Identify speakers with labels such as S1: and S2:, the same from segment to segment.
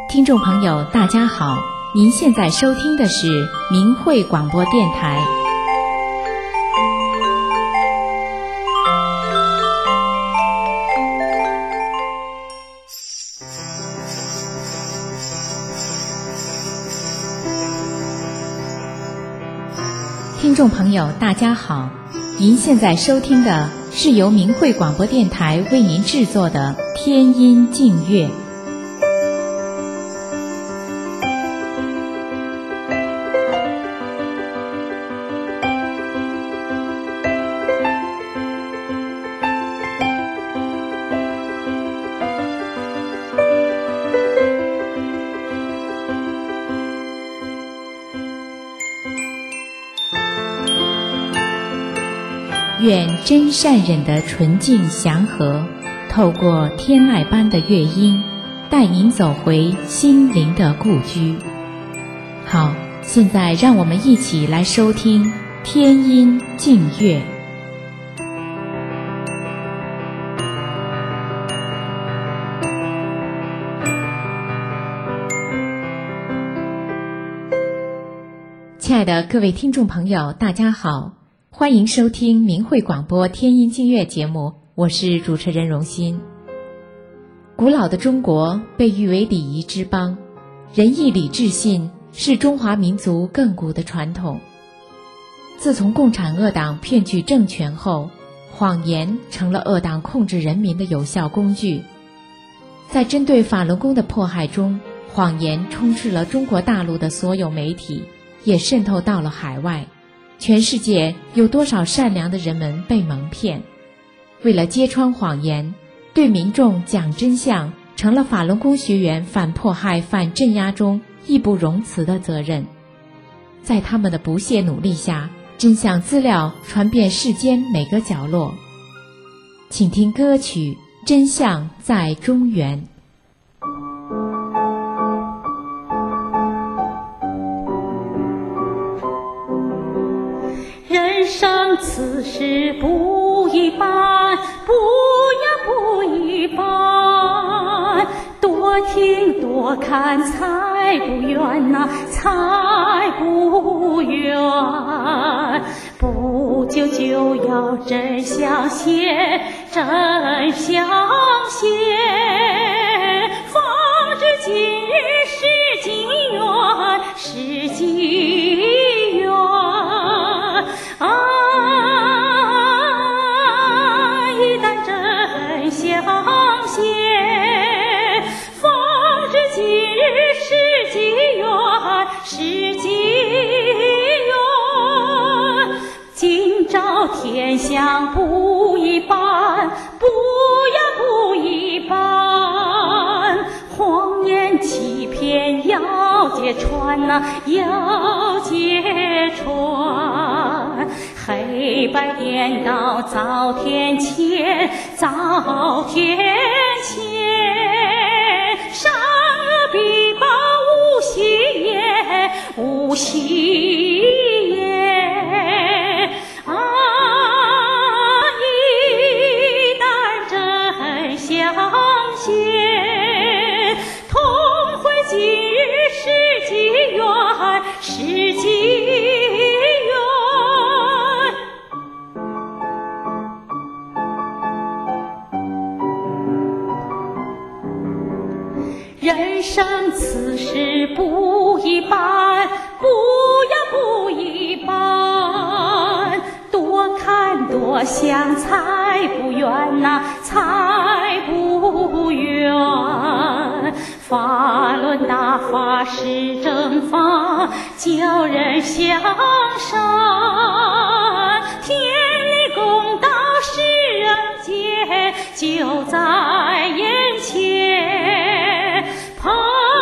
S1: 听众朋友大家好，您现在收听的是明慧广播电台。听众朋友大家好，您现在收听的是由明慧广播电台为您制作的天音净乐。愿真善忍的纯净祥和，透过天籁般的乐音，带您走回心灵的故居。好，现在让我们一起来收听天音净乐。亲爱的各位听众朋友，大家好。欢迎收听明慧广播天音净乐节目，我是主持人荣欣。古老的中国被誉为礼仪之邦，仁义礼智信是中华民族亘古的传统。自从共产恶党骗取政权后，谎言成了恶党控制人民的有效工具。在针对法轮功的迫害中，谎言充斥了中国大陆的所有媒体，也渗透到了海外。全世界有多少善良的人们被蒙骗？为了揭穿谎言，对民众讲真相，成了法轮功学员反迫害、反镇压中义不容辞的责任。在他们的不懈努力下，真相资料传遍世间每个角落。请听歌曲《真相在中原》。
S2: 生此事不一般，不一般，多听多看才不远呐，才不远。不久就要真相现，真相现，方知今日是今缘，是今缘。一旦真相现，方知今日是今缘，是今缘。今朝天象不一般，不一般，谎言欺骗要揭穿呐，要揭穿。黑白颠倒遭天谴，遭天谴，善恶必报无戏言，无戏言。一旦真相现，痛悔今日是今缘，是今人生此事不一般，不一般，多看多想才不远呐，才不远。法轮大法是正法，教人向善，天理公道是人间，就在眼前。朋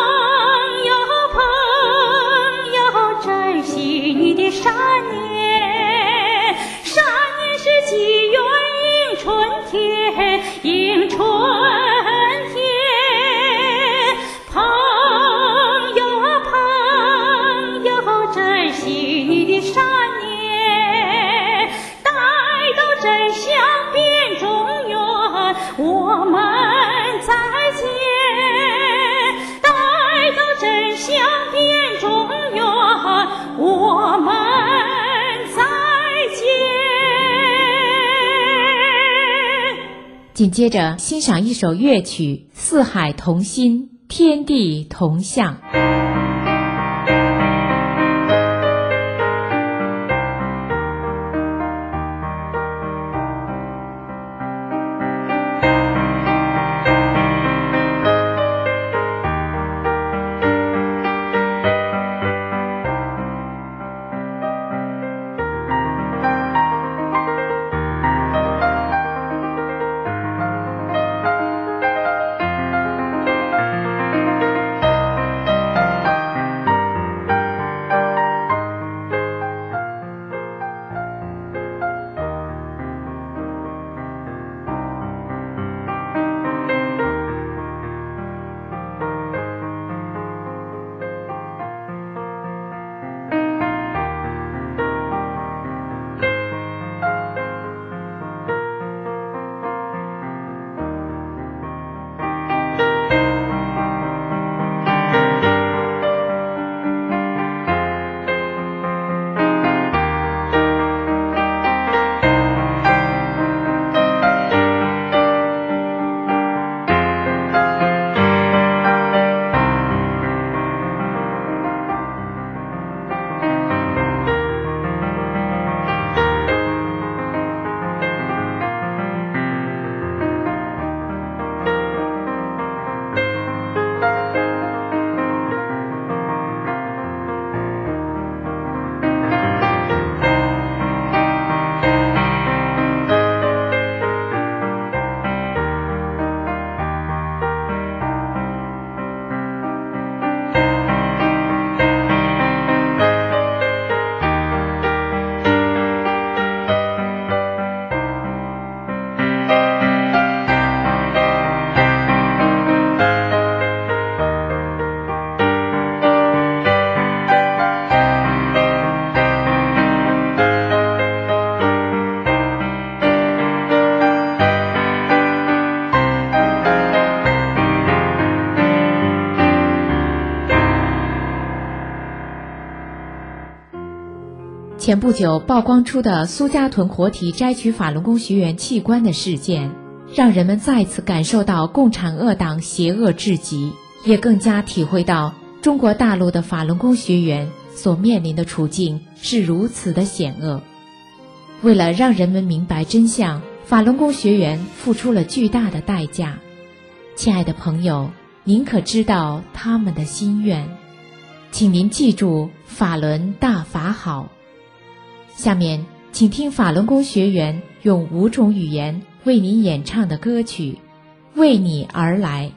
S2: 友，珍惜你的善念，善念是机缘迎春天，迎春天。朋友，珍惜你的善念，待到真相变中原，我们再见。待
S1: 紧接着欣赏一首乐曲《四海同心，天地同向》。前不久曝光出的苏家屯活体摘取法轮功学员器官的事件，让人们再次感受到共产恶党邪恶至极，也更加体会到中国大陆的法轮功学员所面临的处境是如此的险恶。为了让人们明白真相，法轮功学员付出了巨大的代价。亲爱的朋友，您可知道他们的心愿？请您记住，法轮大法好。下面请听法轮功学员用5种语言为您演唱的歌曲《为你而来》。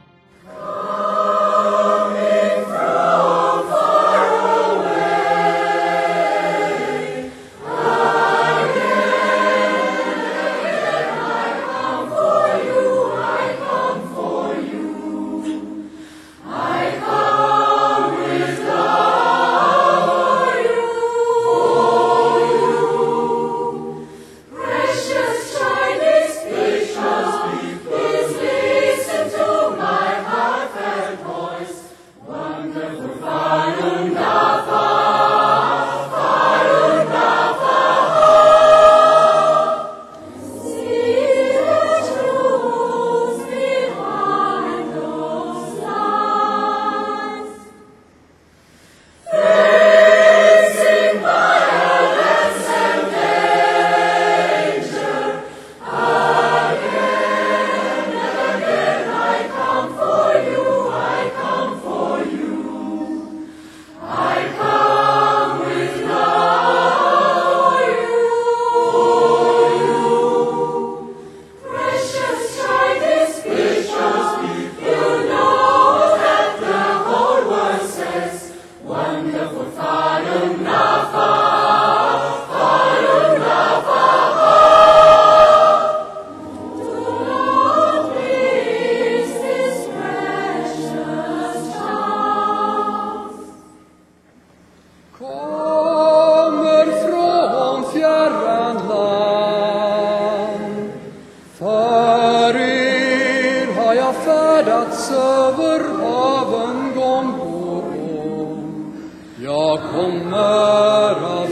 S3: färdats över haven gång på gång. Jag kommer av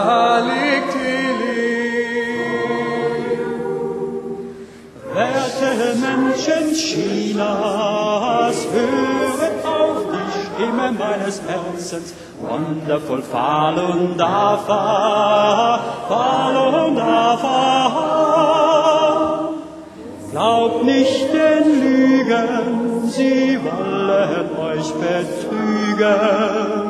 S3: kärlek till er.
S4: Menschen Chinas, höret auf die Stimme meines Herzens, wonderful Falun Dafa, Falun Dafa. Glaubt nicht den Lügen, sie wollen euch betrügen.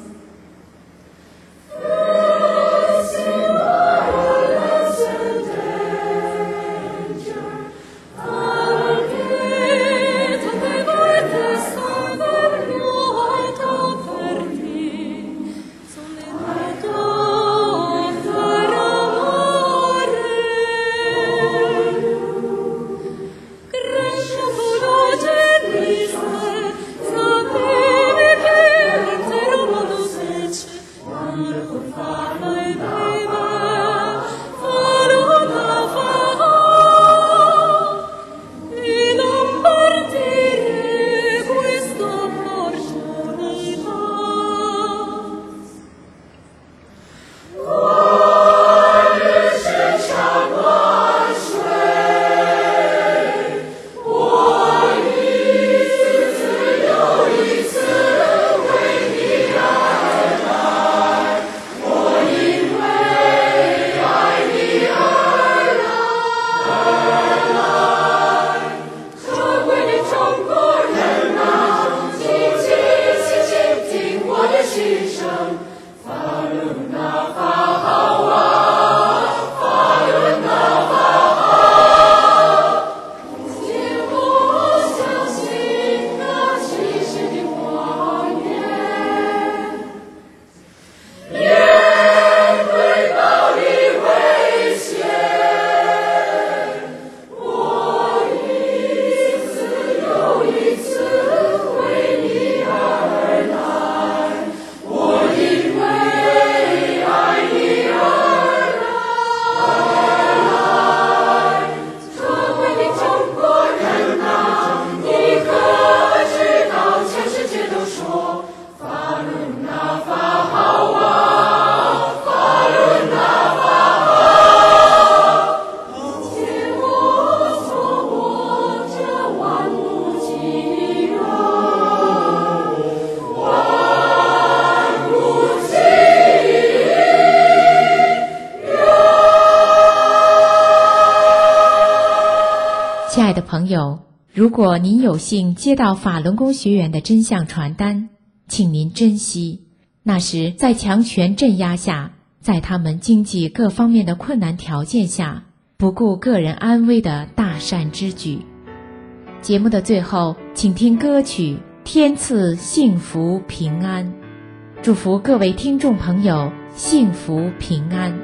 S1: 亲爱的朋友，如果您有幸接到法轮功学员的真相传单，请您珍惜。那时在强权镇压下，在他们经济各方面的困难条件下，不顾个人安危的大善之举。节目的最后，请听歌曲《天赐幸福平安》，祝福各位听众朋友幸福平安。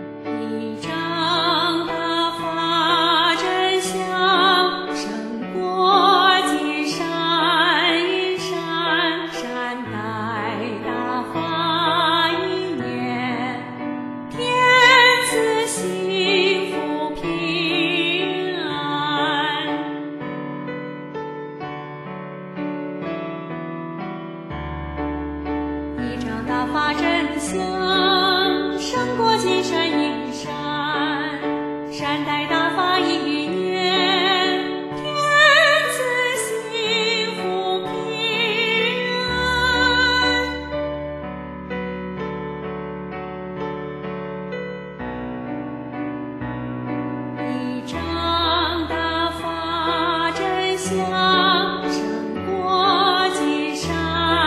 S2: 大法真相胜过金山银山，善待大法一年，天赐幸福平安。一仗大法真相胜过金山。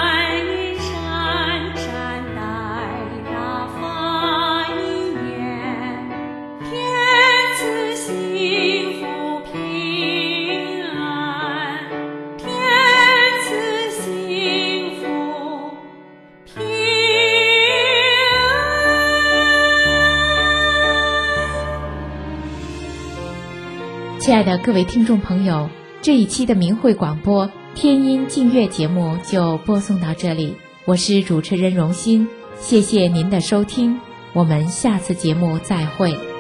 S1: 亲爱的各位听众朋友，这一期的明慧广播天音净月节目就播送到这里，我是主持人荣心，谢谢您的收听，我们下次节目再会。